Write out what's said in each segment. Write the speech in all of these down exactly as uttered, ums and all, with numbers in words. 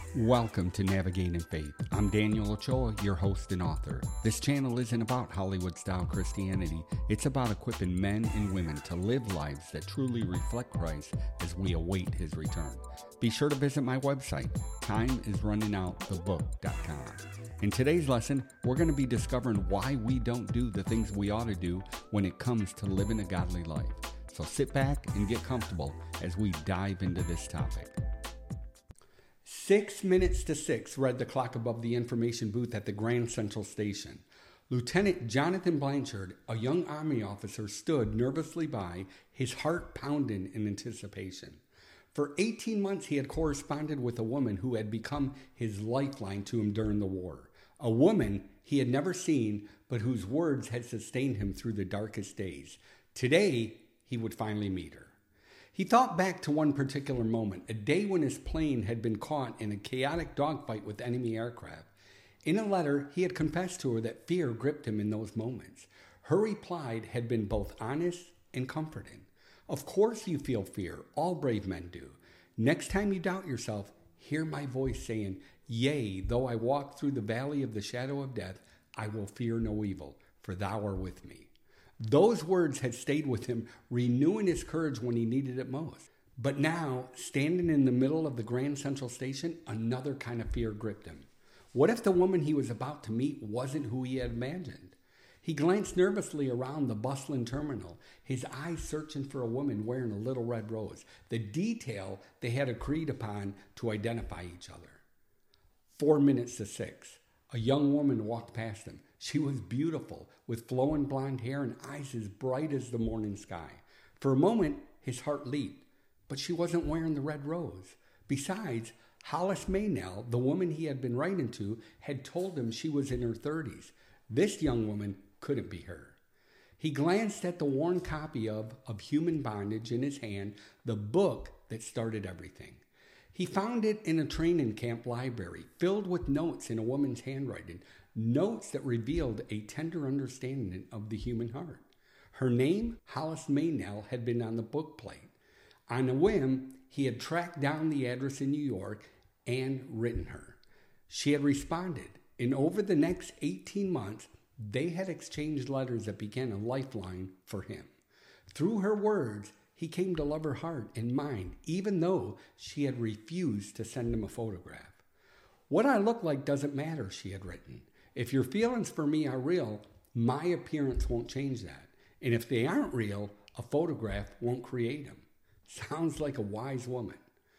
Welcome to Navigating Faith. I'm Daniel Ochoa, your host and author. This channel isn't about Hollywood-style Christianity. It's about equipping men and women to live lives that truly reflect Christ as we await His return. Be sure to visit my website, time is running out the book dot com. In today's lesson, we're going to be discovering why we don't do the things we ought to do when it comes to living a godly life. So sit back and get comfortable as we dive into this topic. Six minutes to six read the clock above the information booth at the Grand Central Station. Lieutenant Jonathan Blanchard, a young Army officer, stood nervously by, his heart pounding in anticipation. For eighteen months, he had corresponded with a woman who had become his lifeline to him during the war. A woman he had never seen, but whose words had sustained him through the darkest days. Today, he would finally meet her. He thought back to one particular moment, a day when his plane had been caught in a chaotic dogfight with enemy aircraft. In a letter, he had confessed to her that fear gripped him in those moments. Her reply had been both honest and comforting. Of course you feel fear. All brave men do. Next time you doubt yourself, hear my voice saying, "Yea, though I walk through the valley of the shadow of death, I will fear no evil, for thou art with me." Those words had stayed with him, renewing his courage when he needed it most. But now, standing in the middle of the Grand Central Station, another kind of fear gripped him. What if the woman he was about to meet wasn't who he had imagined? He glanced nervously around the bustling terminal, his eyes searching for a woman wearing a little red rose, the detail they had agreed upon to identify each other. Four minutes to six. A young woman walked past him. She was beautiful, with flowing blonde hair and eyes as bright as the morning sky. For a moment, his heart leaped, but she wasn't wearing the red rose. Besides, Hollis Maynell, the woman he had been writing to, had told him she was in her thirties. This young woman couldn't be her. He glanced at the worn copy of Of Human Bondage in his hand, the book that started everything. He found it in a training camp library, filled with notes in a woman's handwriting, notes that revealed a tender understanding of the human heart. Her name, Hollis Maynell, had been on the book plate. On a whim, he had tracked down the address in New York and written her. She had responded, and over the next eighteen months, they had exchanged letters that began a lifeline for him. Through her words, he came to love her heart and mind, even though she had refused to send him a photograph. "What I look like doesn't matter," she had written. "If your feelings for me are real, my appearance won't change that. And if they aren't real, a photograph won't create them." Sounds like a wise woman.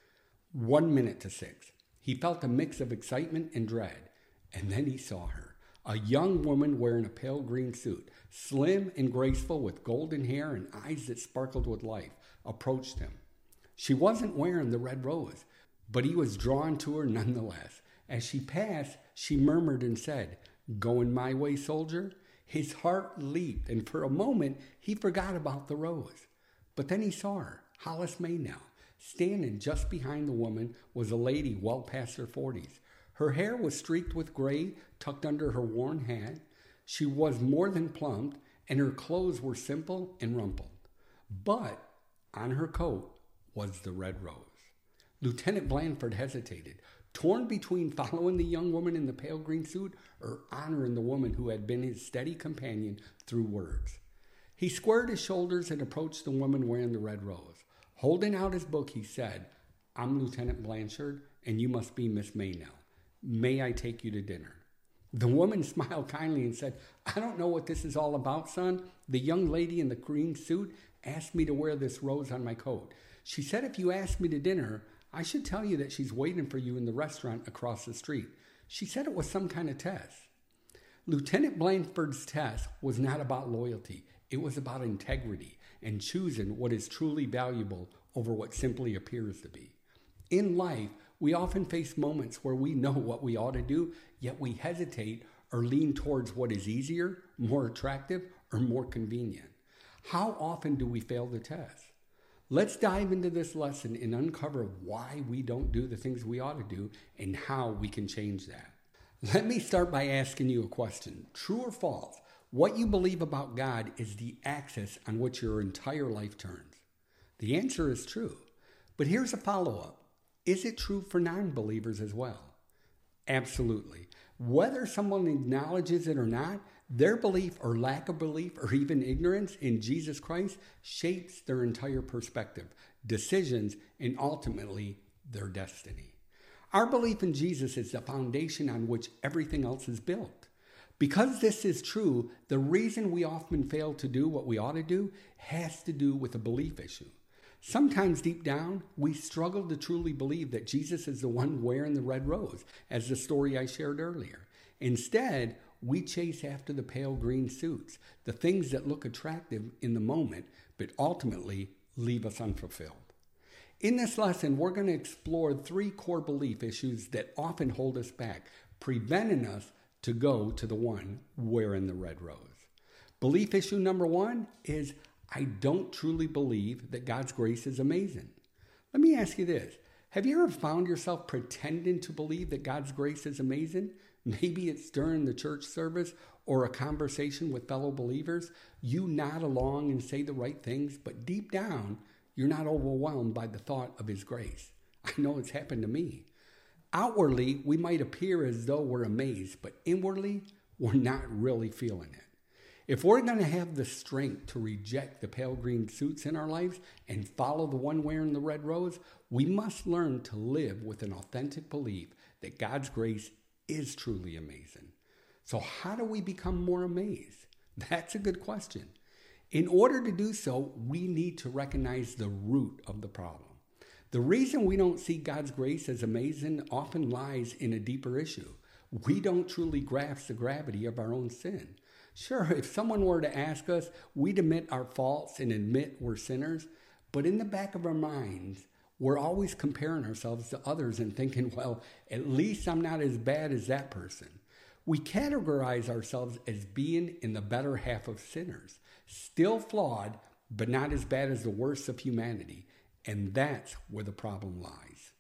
One minute to six. He felt a mix of excitement and dread. And then he saw her. A young woman wearing a pale green suit, slim and graceful with golden hair and eyes that sparkled with life, approached him. She wasn't wearing the red rose, but he was drawn to her nonetheless. As she passed, she murmured and said, "Going my way, soldier?" His heart leaped, and for a moment, he forgot about the rose. But then he saw her, Hollis Maynell. Standing just behind the woman was a lady well past her forties. Her hair was streaked with gray, tucked under her worn hat. She was more than plump, and her clothes were simple and rumpled. But on her coat was the red rose. Lieutenant Blanchard hesitated, torn between following the young woman in the pale green suit or honoring the woman who had been his steady companion through words. He squared his shoulders and approached the woman wearing the red rose. Holding out his book, he said, "I'm Lieutenant Blanchard, and you must be Miss Maynell. May I take you to dinner?" The woman smiled kindly and said, "I don't know what this is all about, son. The young lady in the green suit asked me to wear this rose on my coat. She said if you asked me to dinner, I should tell you that she's waiting for you in the restaurant across the street. She said it was some kind of test." Lieutenant Blanchard's test was not about loyalty. It was about integrity and choosing what is truly valuable over what simply appears to be. In life, we often face moments where we know what we ought to do, yet we hesitate or lean towards what is easier, more attractive, or more convenient. How often do we fail the test? Let's dive into this lesson and uncover why we don't do the things we ought to do and how we can change that. Let me start by asking you a question. True or false? What you believe about God is the axis on which your entire life turns. The answer is true. But here's a follow-up. Is it true for non-believers as well? Absolutely. Whether someone acknowledges it or not, their belief or lack of belief or even ignorance in Jesus Christ shapes their entire perspective, decisions, and ultimately their destiny. Our belief in Jesus is the foundation on which everything else is built. Because this is true, the reason we often fail to do what we ought to do has to do with a belief issue. Sometimes deep down, we struggle to truly believe that Jesus is the one wearing the red rose, as the story I shared earlier. Instead, we chase after the pale green suits, the things that look attractive in the moment, but ultimately leave us unfulfilled. In this lesson, we're going to explore three core belief issues that often hold us back, preventing us to go to the one wearing the red rose. Belief issue number one is, I don't truly believe that God's grace is amazing. Let me ask you this. Have you ever found yourself pretending to believe that God's grace is amazing? Maybe it's during the church service or a conversation with fellow believers. You nod along and say the right things, but deep down, you're not overwhelmed by the thought of His grace. I know it's happened to me. Outwardly, we might appear as though we're amazed, but inwardly, we're not really feeling it. If we're going to have the strength to reject the pale green suits in our lives and follow the one wearing the red rose, we must learn to live with an authentic belief that God's grace is truly amazing. So how do we become more amazed? That's a good question. In order to do so, we need to recognize the root of the problem. The reason we don't see God's grace as amazing often lies in a deeper issue. We don't truly grasp the gravity of our own sin. Sure, if someone were to ask us, we'd admit our faults and admit we're sinners, but in the back of our minds, we're always comparing ourselves to others and thinking, well, at least I'm not as bad as that person. We categorize ourselves as being in the better half of sinners, still flawed, but not as bad as the worst of humanity. And that's where the problem lies.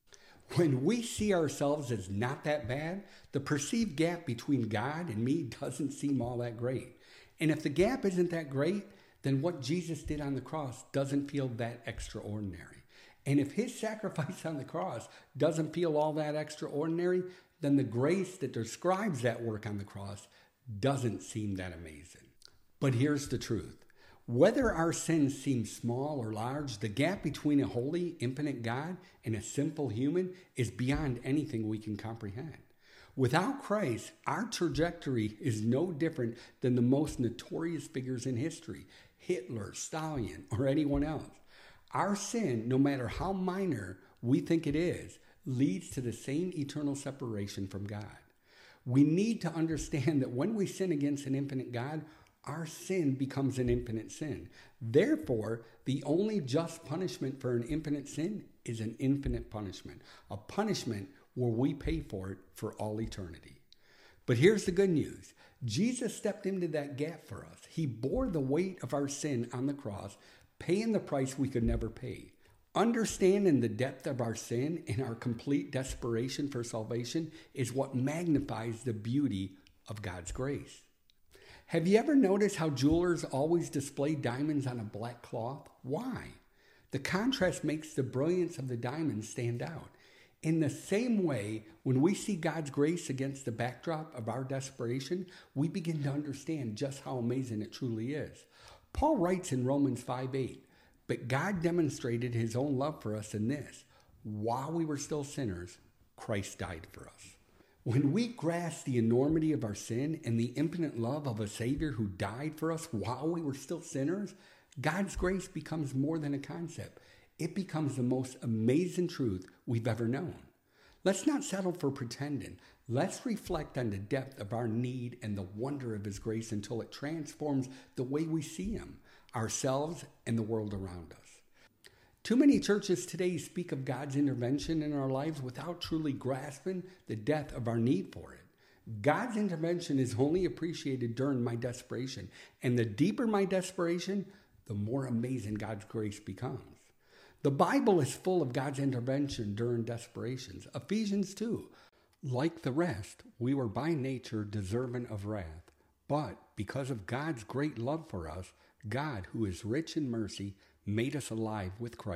When we see ourselves as not that bad, the perceived gap between God and me doesn't seem all that great. And if the gap isn't that great, then what Jesus did on the cross doesn't feel that extraordinary. And if His sacrifice on the cross doesn't feel all that extraordinary, then the grace that describes that work on the cross doesn't seem that amazing. But here's the truth. Whether our sins seem small or large, the gap between a holy, infinite God and a simple human is beyond anything we can comprehend. Without Christ, our trajectory is no different than the most notorious figures in history, Hitler, Stalin, or anyone else. Our sin, no matter how minor we think it is, leads to the same eternal separation from God. We need to understand that when we sin against an infinite God, our sin becomes an infinite sin. Therefore, the only just punishment for an infinite sin is an infinite punishment, a punishment where we pay for it for all eternity. But here's the good news. Jesus stepped into that gap for us. He bore the weight of our sin on the cross, paying the price we could never pay. Understanding the depth of our sin and our complete desperation for salvation is what magnifies the beauty of God's grace. Have you ever noticed how jewelers always display diamonds on a black cloth? Why? The contrast makes the brilliance of the diamonds stand out. In the same way, when we see God's grace against the backdrop of our desperation, we begin to understand just how amazing it truly is. Paul writes in Romans five eight, "But God demonstrated His own love for us in this: while we were still sinners, Christ died for us." When we grasp the enormity of our sin and the infinite love of a Savior who died for us while we were still sinners, God's grace becomes more than a concept. It becomes the most amazing truth we've ever known. Let's not settle for pretending. Let's reflect on the depth of our need and the wonder of His grace until it transforms the way we see Him, ourselves, and the world around us. Too many churches today speak of God's intervention in our lives without truly grasping the depth of our need for it. God's intervention is only appreciated during my desperation, and the deeper my desperation, the more amazing God's grace becomes. The Bible is full of God's intervention during desperations. Ephesians two, like the rest, we were by nature deserving of wrath, but because of God's great love for us, God, who is rich in mercy, made us alive with Christ,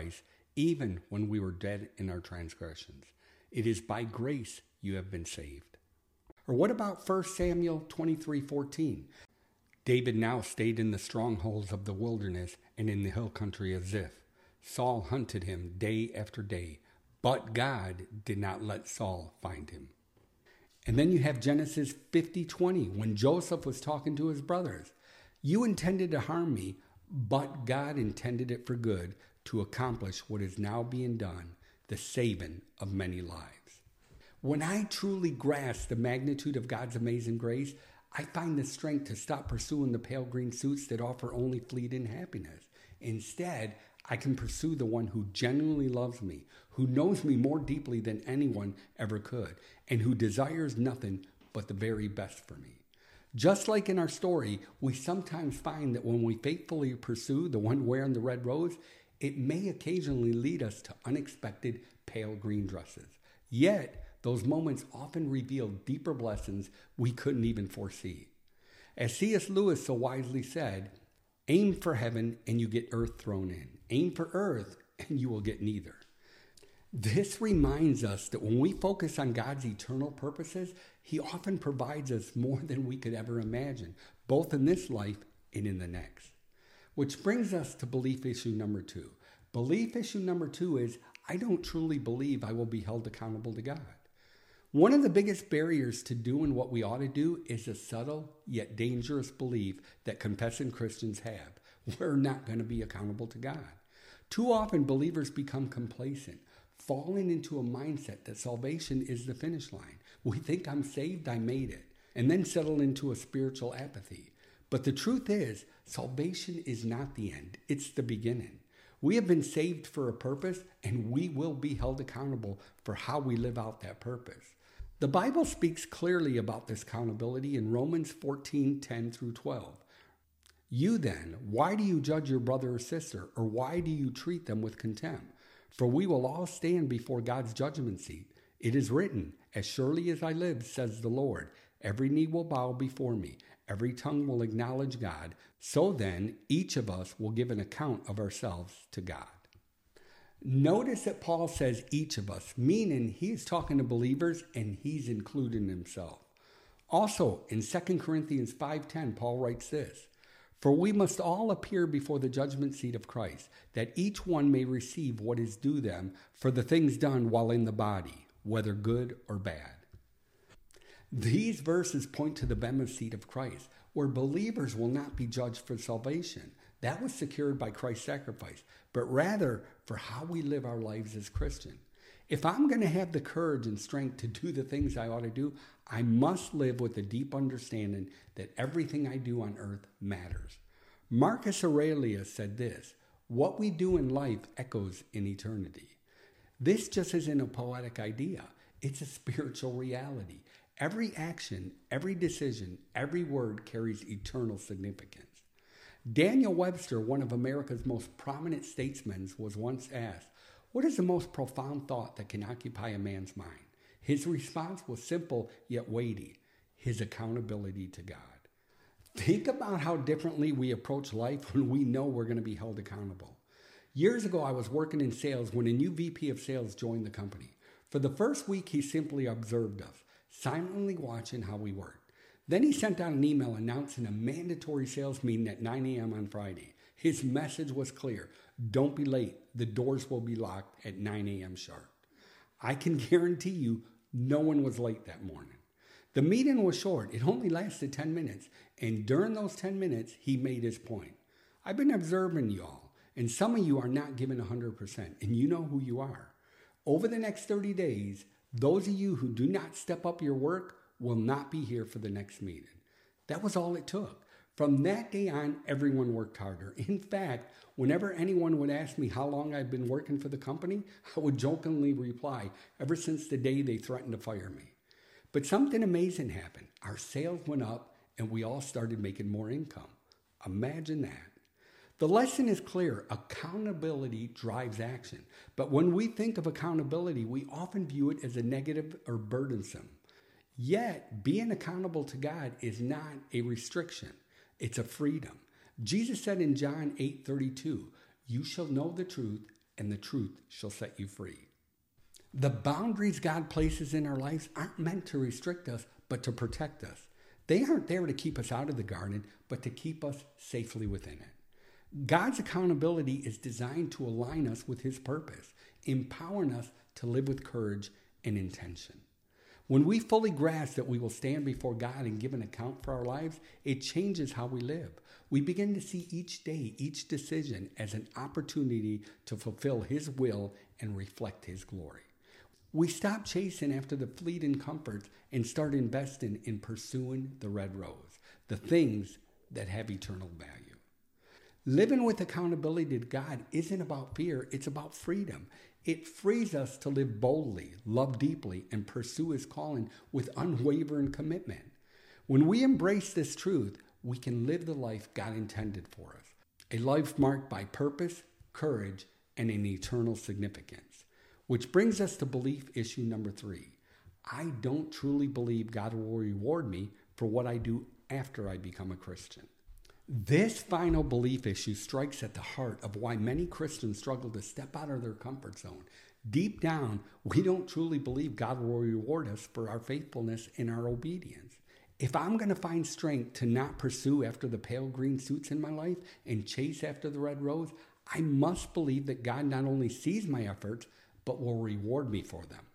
even when we were dead in our transgressions. It is by grace you have been saved. Or what about First Samuel twenty-three fourteen? David now stayed in the strongholds of the wilderness and in the hill country of Ziph. Saul hunted him day after day, but God did not let Saul find him. And then you have Genesis fifty twenty, when Joseph was talking to his brothers. You intended to harm me, but God intended it for good to accomplish what is now being done, the saving of many lives. When I truly grasp the magnitude of God's amazing grace, I find the strength to stop pursuing the pale green suits that offer only fleeting happiness. Instead, I can pursue the one who genuinely loves me, who knows me more deeply than anyone ever could, and who desires nothing but the very best for me. Just like in our story, we sometimes find that when we faithfully pursue the one wearing the red rose, it may occasionally lead us to unexpected pale green dresses. Yet, those moments often reveal deeper blessings we couldn't even foresee. As C S Lewis so wisely said, aim for heaven and you get earth thrown in. Aim for earth and you will get neither. This reminds us that when we focus on God's eternal purposes, He often provides us more than we could ever imagine, both in this life and in the next. Which brings us to belief issue number two. Belief issue number two is, I don't truly believe I will be held accountable to God. One of the biggest barriers to doing what we ought to do is a subtle yet dangerous belief that confessing Christians have. We're not going to be accountable to God. Too often believers become complacent, falling into a mindset that salvation is the finish line. We think I'm saved, I made it, and then settle into a spiritual apathy. But the truth is, salvation is not the end, it's the beginning. We have been saved for a purpose, and we will be held accountable for how we live out that purpose. The Bible speaks clearly about this accountability in Romans fourteen, ten through twelve. You then, why do you judge your brother or sister, or why do you treat them with contempt? For we will all stand before God's judgment seat. It is written, as surely as I live, says the Lord, every knee will bow before me, every tongue will acknowledge God. So then, each of us will give an account of ourselves to God. Notice that Paul says each of us, meaning he's talking to believers and he's including himself. Also, in Second Corinthians five ten, Paul writes this, for we must all appear before the judgment seat of Christ, that each one may receive what is due them for the things done while in the body, whether good or bad. These verses point to the bema seat of Christ, where believers will not be judged for salvation. That was secured by Christ's sacrifice, but rather for how we live our lives as Christians. If I'm going to have the courage and strength to do the things I ought to do, I must live with a deep understanding that everything I do on earth matters. Marcus Aurelius said this, what we do in life echoes in eternity. This just isn't a poetic idea. It's a spiritual reality. Every action, every decision, every word carries eternal significance. Daniel Webster, one of America's most prominent statesmen, was once asked, what is the most profound thought that can occupy a man's mind? His response was simple yet weighty, his accountability to God. Think about how differently we approach life when we know we're going to be held accountable. Years ago, I was working in sales when a new V P of sales joined the company. For the first week, he simply observed us, silently watching how we worked. Then he sent out an email announcing a mandatory sales meeting at nine a.m. on Friday. His message was clear. Don't be late. The doors will be locked at nine a.m. sharp. I can guarantee you no one was late that morning. The meeting was short. It only lasted ten minutes. And during those ten minutes, he made his point. I've been observing y'all, and some of you are not giving one hundred percent, and you know who you are. Over the next thirty days, those of you who do not step up your work will not be here for the next meeting. That was all it took. From that day on, everyone worked harder. In fact, whenever anyone would ask me how long I've been working for the company, I would jokingly reply, ever since the day they threatened to fire me. But something amazing happened. Our sales went up and we all started making more income. Imagine that. The lesson is clear. Accountability drives action. But when we think of accountability, we often view it as a negative or burdensome. Yet, being accountable to God is not a restriction. It's a freedom. Jesus said in John eight thirty-two, you shall know the truth, and the truth shall set you free. The boundaries God places in our lives aren't meant to restrict us, but to protect us. They aren't there to keep us out of the garden, but to keep us safely within it. God's accountability is designed to align us with his purpose, empowering us to live with courage and intention. When we fully grasp that we will stand before God and give an account for our lives, it changes how we live. We begin to see each day, each decision as an opportunity to fulfill his will and reflect his glory. We stop chasing after the fleeting comforts and start investing in pursuing the red rose, the things that have eternal value. Living with accountability to God isn't about fear, it's about freedom. It frees us to live boldly, love deeply, and pursue his calling with unwavering commitment. When we embrace this truth, we can live the life God intended for us, a life marked by purpose, courage, and an eternal significance. Which brings us to belief issue number three. I don't truly believe God will reward me for what I do after I become a Christian. This final belief issue strikes at the heart of why many Christians struggle to step out of their comfort zone. Deep down, we don't truly believe God will reward us for our faithfulness and our obedience. If I'm going to find strength to not pursue after the pale green suits in my life and chase after the red rose, I must believe that God not only sees my efforts, but will reward me for them.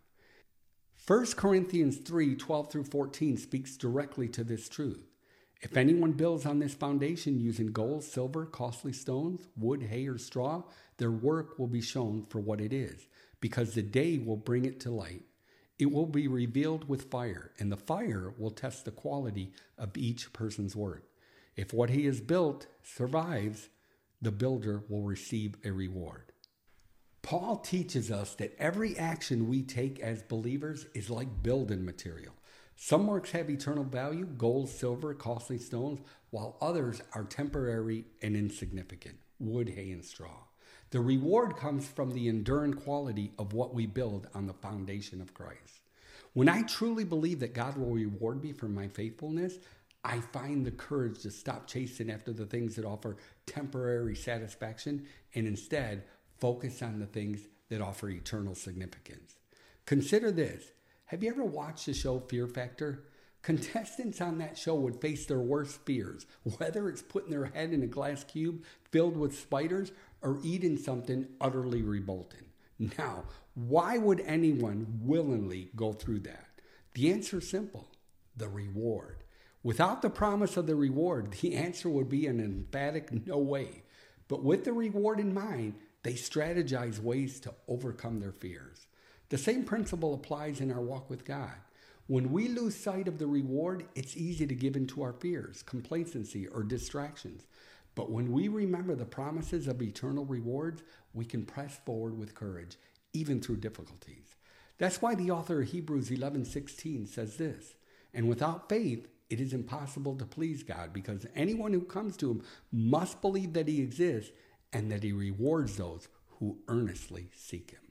First Corinthians three, twelve through fourteen speaks directly to this truth. If anyone builds on this foundation using gold, silver, costly stones, wood, hay, or straw, their work will be shown for what it is, because the day will bring it to light. It will be revealed with fire, and the fire will test the quality of each person's work. If what he has built survives, the builder will receive a reward. Paul teaches us that every action we take as believers is like building material. Some works have eternal value, gold, silver, costly stones, while others are temporary and insignificant, wood, hay, and straw. The reward comes from the enduring quality of what we build on the foundation of Christ. When I truly believe that God will reward me for my faithfulness, I find the courage to stop chasing after the things that offer temporary satisfaction and instead focus on the things that offer eternal significance. Consider this. Have you ever watched the show Fear Factor? Contestants on that show would face their worst fears, whether it's putting their head in a glass cube filled with spiders or eating something utterly revolting. Now, why would anyone willingly go through that? The answer is simple: the reward. Without the promise of the reward, the answer would be an emphatic no way. But with the reward in mind, they strategize ways to overcome their fears. The same principle applies in our walk with God. When we lose sight of the reward, it's easy to give in to our fears, complacency, or distractions. But when we remember the promises of eternal rewards, we can press forward with courage, even through difficulties. That's why the author of Hebrews eleven sixteen says this, "And without faith, it is impossible to please God, because anyone who comes to him must believe that he exists and that he rewards those who earnestly seek him."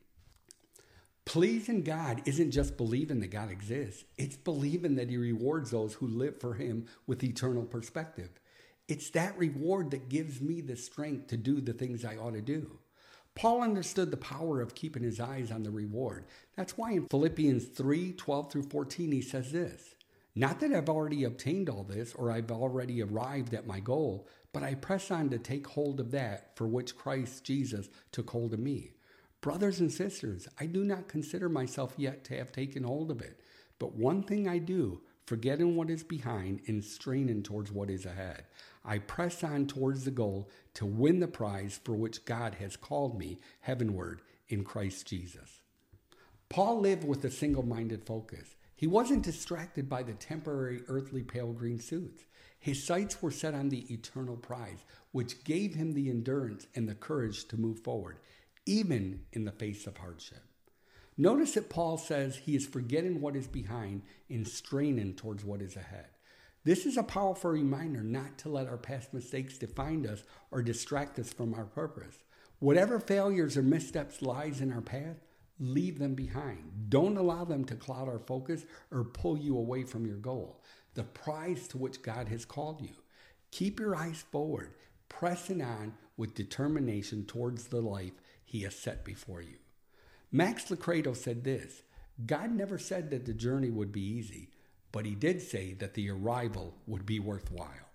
Pleasing God isn't just believing that God exists. It's believing that he rewards those who live for him with eternal perspective. It's that reward that gives me the strength to do the things I ought to do. Paul understood the power of keeping his eyes on the reward. That's why in Philippians three, twelve through fourteen, he says this, "Not that I've already obtained all this or I've already arrived at my goal, but I press on to take hold of that for which Christ Jesus took hold of me. Brothers and sisters, I do not consider myself yet to have taken hold of it, but one thing I do, forgetting what is behind and straining towards what is ahead. I press on towards the goal to win the prize for which God has called me heavenward in Christ Jesus." Paul lived with a single-minded focus. He wasn't distracted by the temporary earthly pale green suits. His sights were set on the eternal prize, which gave him the endurance and the courage to move forward, even in the face of hardship. Notice that Paul says he is forgetting what is behind and straining towards what is ahead. This is a powerful reminder not to let our past mistakes define us or distract us from our purpose. Whatever failures or missteps lies in our path, leave them behind. Don't allow them to cloud our focus or pull you away from your goal, the prize to which God has called you. Keep your eyes forward, pressing on with determination towards the life he he has set before you. Max Lucado said this: God never said that the journey would be easy, but he did say that the arrival would be worthwhile.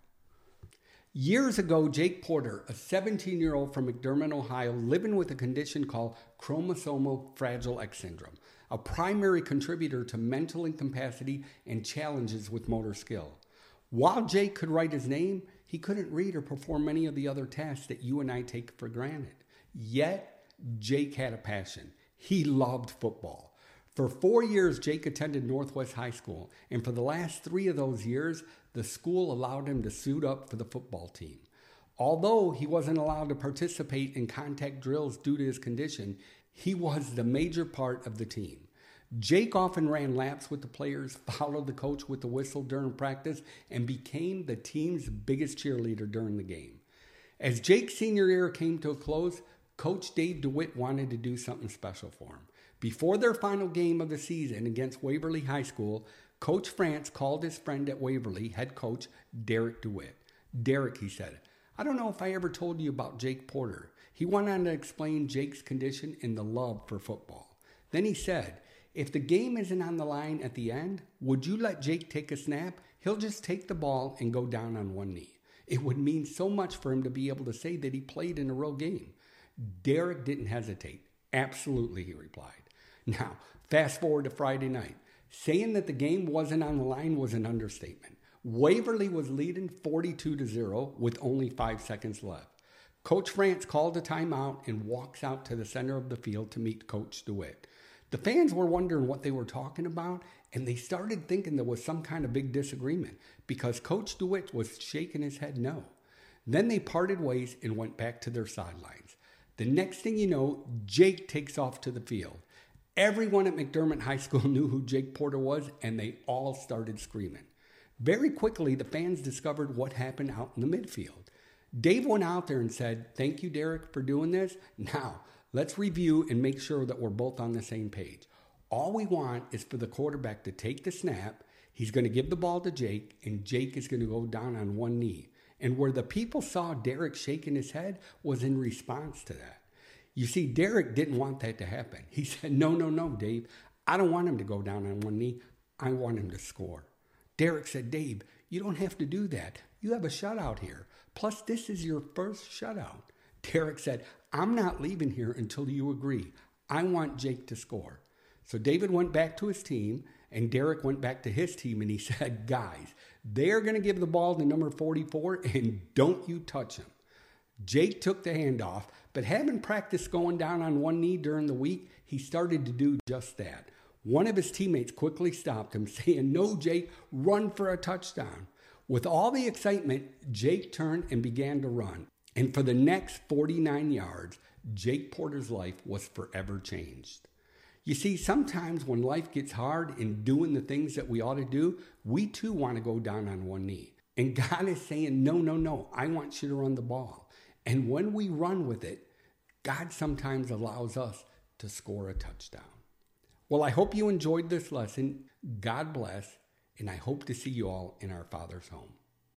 Years ago, Jake Porter, a seventeen-year-old from McDermott, Ohio, living with a condition called chromosomal fragile X syndrome, a primary contributor to mental incapacity and challenges with motor skill. While Jake could write his name, he couldn't read or perform many of the other tasks that you and I take for granted. Yet, Jake had a passion. He loved football. For four years, Jake attended Northwest High School, and for the last three of those years, the school allowed him to suit up for the football team. Although he wasn't allowed to participate in contact drills due to his condition, he was the major part of the team. Jake often ran laps with the players, followed the coach with the whistle during practice, and became the team's biggest cheerleader during the game. As Jake's senior year came to a close, Coach Dave DeWitt wanted to do something special for him. Before their final game of the season against Waverly High School, Coach France called his friend at Waverly, head coach Derek DeWitt. Derek, he said, I don't know if I ever told you about Jake Porter. He went on to explain Jake's condition and the love for football. Then he said, if the game isn't on the line at the end, would you let Jake take a snap? He'll just take the ball and go down on one knee. It would mean so much for him to be able to say that he played in a real game. Derek didn't hesitate. Absolutely, he replied. Now, fast forward to Friday night. Saying that the game wasn't on the line was an understatement. Waverly was leading forty-two to zero with only five seconds left. Coach France called a timeout and walks out to the center of the field to meet Coach DeWitt. The fans were wondering what they were talking about, and they started thinking there was some kind of big disagreement because Coach DeWitt was shaking his head no. Then they parted ways and went back to their sidelines. The next thing you know, Jake takes off to the field. Everyone at McDermott High School knew who Jake Porter was, and they all started screaming. Very quickly, the fans discovered what happened out in the midfield. Dave went out there and said, thank you, Derek, for doing this. Now, let's review and make sure that we're both on the same page. All we want is for the quarterback to take the snap. He's going to give the ball to Jake, and Jake is going to go down on one knee. And where the people saw Derek shaking his head was in response to that. You see, Derek didn't want that to happen. He said, no, no, no, Dave. I don't want him to go down on one knee. I want him to score. Derek said, Dave, you don't have to do that. You have a shutout here. Plus, this is your first shutout. Derek said, I'm not leaving here until you agree. I want Jake to score. So David went back to his team, and Derek went back to his team, and he said, guys, they're going to give the ball to number forty-four, and don't you touch him. Jake took the handoff, but having practiced going down on one knee during the week, he started to do just that. One of his teammates quickly stopped him, saying, no, Jake, run for a touchdown. With all the excitement, Jake turned and began to run. And for the next forty-nine yards, Jake Porter's life was forever changed. You see, sometimes when life gets hard in doing the things that we ought to do, we too want to go down on one knee. And God is saying, no, no, no, I want you to run the ball. And when we run with it, God sometimes allows us to score a touchdown. Well, I hope you enjoyed this lesson. God bless, and I hope to see you all in our Father's home.